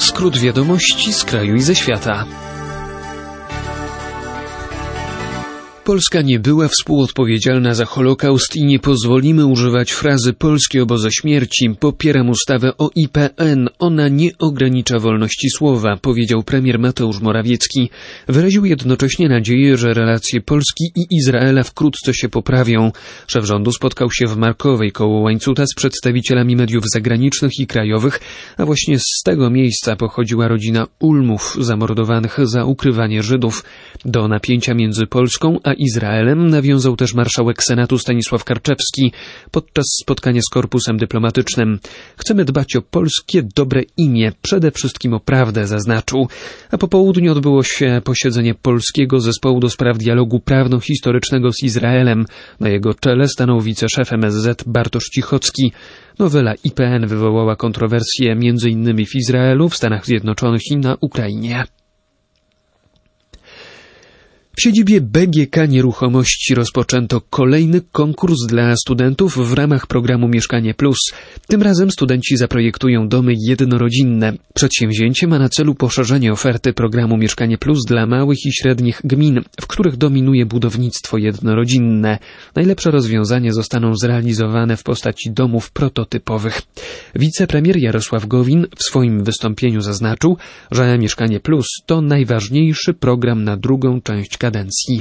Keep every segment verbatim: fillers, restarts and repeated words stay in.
Skrót wiadomości z kraju i ze świata. Polska nie była współodpowiedzialna za Holokaust i nie pozwolimy używać frazy polskie obozy śmierci. Popieram ustawę o I P N. Ona nie ogranicza wolności słowa, powiedział premier Mateusz Morawiecki. Wyraził jednocześnie nadzieję, że relacje Polski i Izraela wkrótce się poprawią. Szef rządu spotkał się w Markowej koło Łańcuta z przedstawicielami mediów zagranicznych i krajowych, a właśnie z tego miejsca pochodziła rodzina Ulmów, zamordowanych za ukrywanie Żydów. Do napięcia między Polską a Izraelem nawiązał też marszałek Senatu Stanisław Karczewski podczas spotkania z korpusem dyplomatycznym. Chcemy dbać o polskie dobre imię, przede wszystkim o prawdę, zaznaczył. A po południu odbyło się posiedzenie Polskiego Zespołu do Spraw Dialogu Prawno-Historycznego z Izraelem. Na jego czele stanął wiceszef M S Z Bartosz Cichocki. Nowela I P N wywołała kontrowersje między innymi w Izraelu, w Stanach Zjednoczonych i na Ukrainie. W siedzibie B G K Nieruchomości rozpoczęto kolejny konkurs dla studentów w ramach programu Mieszkanie Plus. Tym razem studenci zaprojektują domy jednorodzinne. Przedsięwzięcie ma na celu poszerzenie oferty programu Mieszkanie Plus dla małych i średnich gmin, w których dominuje budownictwo jednorodzinne. Najlepsze rozwiązania zostaną zrealizowane w postaci domów prototypowych. Wicepremier Jarosław Gowin w swoim wystąpieniu zaznaczył, że Mieszkanie Plus to najważniejszy program na drugą część kadencji.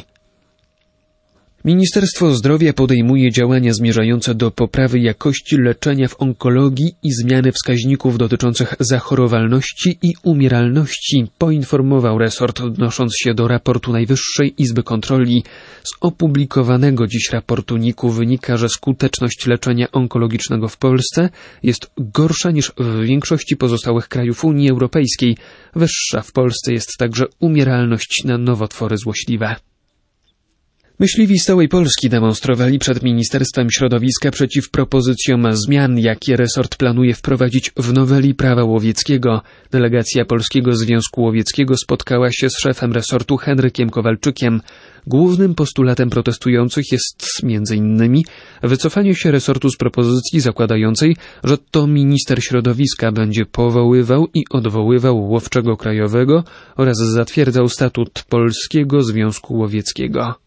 Ministerstwo Zdrowia podejmuje działania zmierzające do poprawy jakości leczenia w onkologii i zmiany wskaźników dotyczących zachorowalności i umieralności, poinformował resort, odnosząc się do raportu Najwyższej Izby Kontroli. Z opublikowanego dziś raportu N I K-u wynika, że skuteczność leczenia onkologicznego w Polsce jest gorsza niż w większości pozostałych krajów Unii Europejskiej. Wyższa w Polsce jest także umieralność na nowotwory złośliwe. Myśliwi z całej Polski demonstrowali przed Ministerstwem Środowiska przeciw propozycjom zmian, jakie resort planuje wprowadzić w noweli prawa łowieckiego. Delegacja Polskiego Związku Łowieckiego spotkała się z szefem resortu Henrykiem Kowalczykiem. Głównym postulatem protestujących jest między innymi wycofanie się resortu z propozycji zakładającej, że to minister środowiska będzie powoływał i odwoływał łowczego krajowego oraz zatwierdzał statut Polskiego Związku Łowieckiego.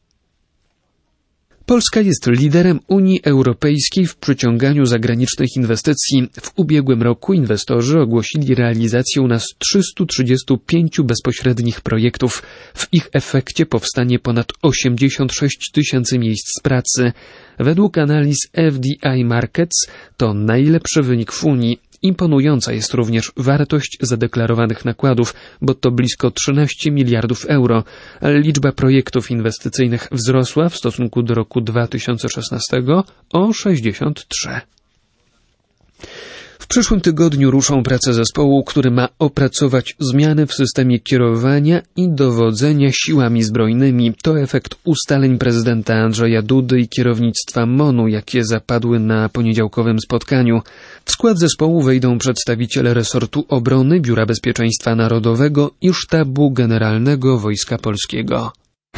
Polska jest liderem Unii Europejskiej w przyciąganiu zagranicznych inwestycji. W ubiegłym roku inwestorzy ogłosili realizację u nas trzystu trzydziestu pięciu bezpośrednich projektów. W ich efekcie powstanie ponad osiemdziesiąt sześć tysięcy miejsc pracy. Według analiz F D I Markets to najlepszy wynik w Unii. Imponująca jest również wartość zadeklarowanych nakładów, bo to blisko trzynaście miliardów euro. Liczba projektów inwestycyjnych wzrosła w stosunku do roku dwa tysiące szesnastego o sześćdziesiąt trzy. W przyszłym tygodniu ruszą prace zespołu, który ma opracować zmiany w systemie kierowania i dowodzenia siłami zbrojnymi. To efekt ustaleń prezydenta Andrzeja Dudy i kierownictwa M O N-u, jakie zapadły na poniedziałkowym spotkaniu. W skład zespołu wejdą przedstawiciele resortu obrony, Biura Bezpieczeństwa Narodowego i Sztabu Generalnego Wojska Polskiego.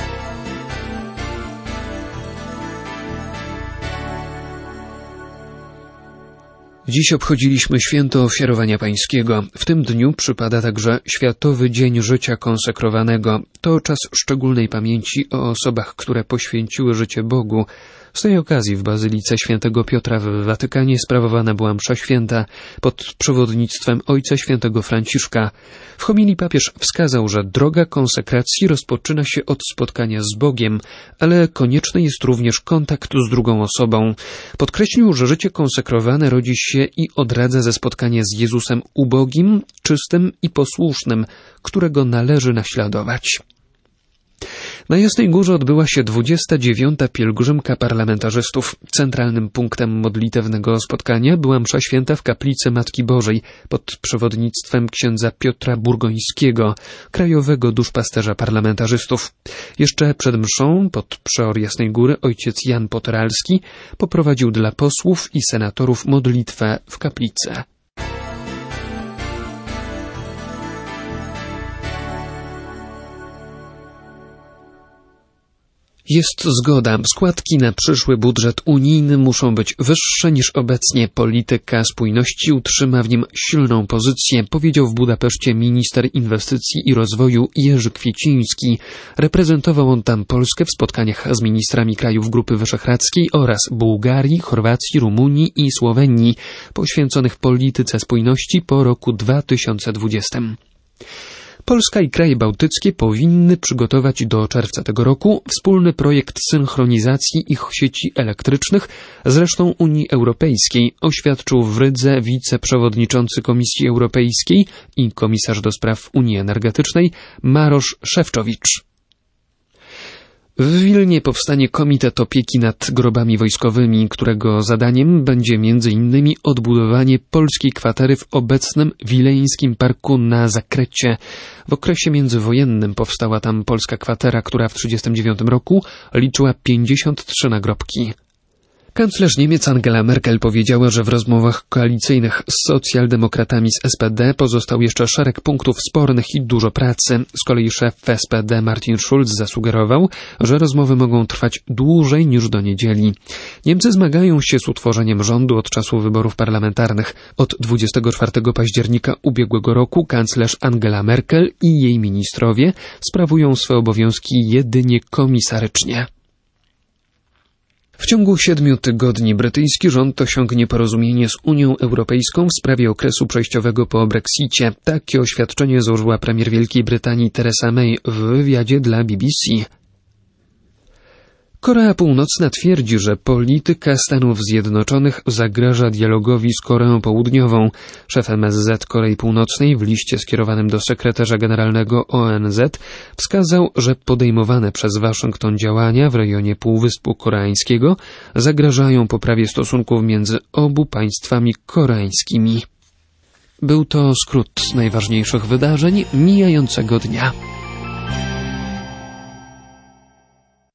Dziś obchodziliśmy święto Ofiarowania Pańskiego. W tym dniu przypada także Światowy Dzień Życia Konsekrowanego. To czas szczególnej pamięci o osobach, które poświęciły życie Bogu. Z tej okazji w Bazylice Świętego Piotra w Watykanie sprawowana była msza święta pod przewodnictwem Ojca Świętego Franciszka. W homilii papież wskazał, że droga konsekracji rozpoczyna się od spotkania z Bogiem, ale konieczny jest również kontakt z drugą osobą. Podkreślił, że życie konsekrowane rodzi się i odradza ze spotkania z Jezusem ubogim, czystym i posłusznym, którego należy naśladować. Na Jasnej Górze odbyła się dwudziesta dziewiąta pielgrzymka parlamentarzystów. Centralnym punktem modlitewnego spotkania była msza święta w kaplicy Matki Bożej pod przewodnictwem księdza Piotra Burgońskiego, krajowego duszpasterza parlamentarzystów. Jeszcze przed mszą pod przeor Jasnej Góry ojciec Jan Poteralski poprowadził dla posłów i senatorów modlitwę w kaplicy. Jest zgoda. Składki na przyszły budżet unijny muszą być wyższe niż obecnie. Polityka spójności utrzyma w nim silną pozycję, powiedział w Budapeszcie minister inwestycji i rozwoju Jerzy Kwieciński. Reprezentował on tam Polskę w spotkaniach z ministrami krajów Grupy Wyszehradzkiej oraz Bułgarii, Chorwacji, Rumunii i Słowenii, poświęconych polityce spójności po roku dwa tysiące dwudziestym. Polska i kraje bałtyckie powinny przygotować do czerwca tego roku wspólny projekt synchronizacji ich sieci elektrycznych z resztą Unii Europejskiej, oświadczył w Rydze wiceprzewodniczący Komisji Europejskiej i komisarz do spraw Unii Energetycznej Marosz Szefczowicz. W Wilnie powstanie Komitet Opieki nad Grobami Wojskowymi, którego zadaniem będzie między innymi odbudowanie polskiej kwatery w obecnym wileńskim parku na Zakrecie. W okresie międzywojennym powstała tam polska kwatera, która w tysiąc dziewięćset trzydziestym dziewiątym roku liczyła pięćdziesiąt trzy nagrobki. Kanclerz Niemiec Angela Merkel powiedziała, że w rozmowach koalicyjnych z socjaldemokratami z S P D pozostał jeszcze szereg punktów spornych i dużo pracy. Z kolei szef S P D Martin Schulz zasugerował, że rozmowy mogą trwać dłużej niż do niedzieli. Niemcy zmagają się z utworzeniem rządu od czasu wyborów parlamentarnych. Od dwudziestego czwartego października ubiegłego roku kanclerz Angela Merkel i jej ministrowie sprawują swe obowiązki jedynie komisarycznie. W ciągu siedmiu tygodni brytyjski rząd osiągnie porozumienie z Unią Europejską w sprawie okresu przejściowego po Brexicie. Takie oświadczenie złożyła premier Wielkiej Brytanii Theresa May w wywiadzie dla B B C. Korea Północna twierdzi, że polityka Stanów Zjednoczonych zagraża dialogowi z Koreą Południową. Szef M S Z Korei Północnej w liście skierowanym do sekretarza generalnego O N Z wskazał, że podejmowane przez Waszyngton działania w rejonie Półwyspu Koreańskiego zagrażają poprawie stosunków między obu państwami koreańskimi. Był to skrót najważniejszych wydarzeń mijającego dnia.